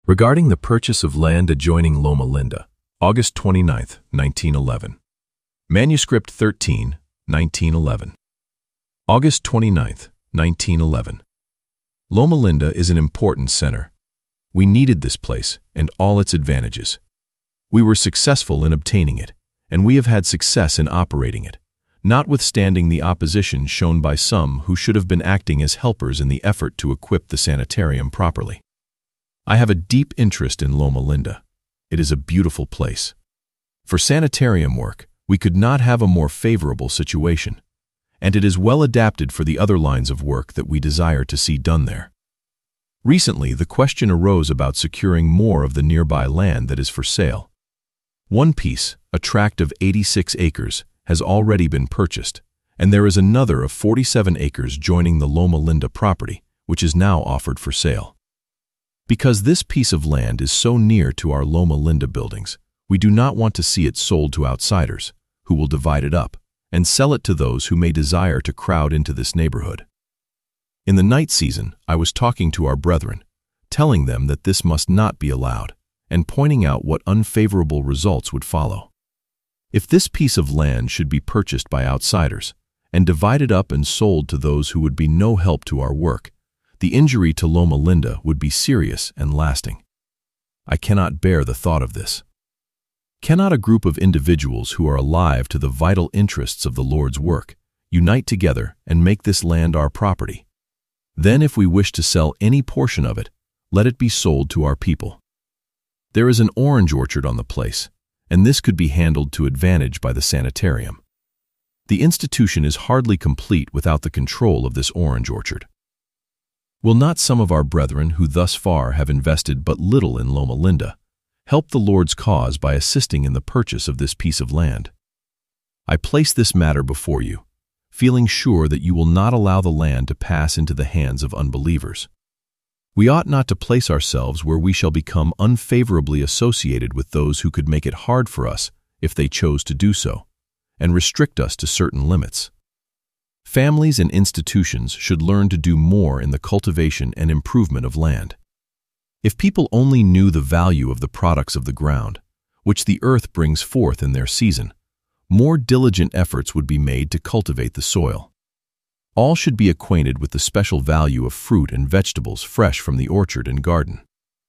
Regarding the purchase of land adjoining Loma Linda, August 29, 1911. Manuscript 13, 1911. August 29, 1911. Loma Linda is an important center. We needed this place and all its advantages. We were successful in obtaining it, and we have had success in operating it, notwithstanding the opposition shown by some who should have been acting as helpers in the effort to equip the sanitarium properly. I have a deep interest in Loma Linda. It is a beautiful place. For sanitarium work, we could not have a more favorable situation, and it is well adapted for the other lines of work that we desire to see done there. Recently, the question arose about securing more of the nearby land that is for sale. One piece, a tract of 86 acres, has already been purchased, and there is another of 47 acres joining the Loma Linda property, which is now offered for sale. Because this piece of land is so near to our Loma Linda buildings, we do not want to see it sold to outsiders, who will divide it up and sell it to those who may desire to crowd into this neighborhood. In the night season, I was talking to our brethren, telling them that this must not be allowed, and pointing out what unfavorable results would follow. If this piece of land should be purchased by outsiders and divided up and sold to those who would be no help to our work, the injury to Loma Linda would be serious and lasting. I cannot bear the thought of this. Cannot a group of individuals who are alive to the vital interests of the Lord's work unite together and make this land our property? Then, if we wish to sell any portion of it, let it be sold to our people. There is an orange orchard on the place, and this could be handled to advantage by the sanitarium. The institution is hardly complete without the control of this orange orchard. Will not some of our brethren who thus far have invested but little in Loma Linda help the Lord's cause by assisting in the purchase of this piece of land? I place this matter before you, feeling sure that you will not allow the land to pass into the hands of unbelievers. We ought not to place ourselves where we shall become unfavorably associated with those who could make it hard for us if they chose to do so, and restrict us to certain limits. Families and institutions should learn to do more in the cultivation and improvement of land. If people only knew the value of the products of the ground, which the earth brings forth in their season, more diligent efforts would be made to cultivate the soil. All should be acquainted with the special value of fruit and vegetables fresh from the orchard and garden.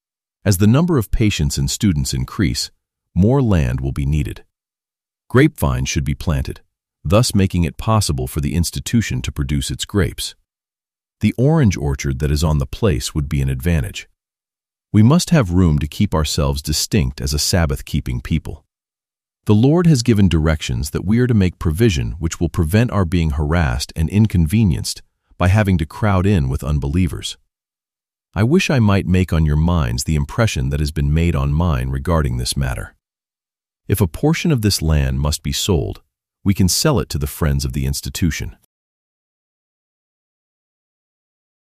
As the number of patients and students increase, more land will be needed. Grapevines should be planted, thus making it possible for the institution to produce its grapes. The orange orchard that is on the place would be an advantage. We must have room to keep ourselves distinct as a Sabbath-keeping people. The Lord has given directions that we are to make provision which will prevent our being harassed and inconvenienced by having to crowd in with unbelievers. I wish I might make on your minds the impression that has been made on mine regarding this matter. If a portion of this land must be sold, we can sell it to the friends of the institution.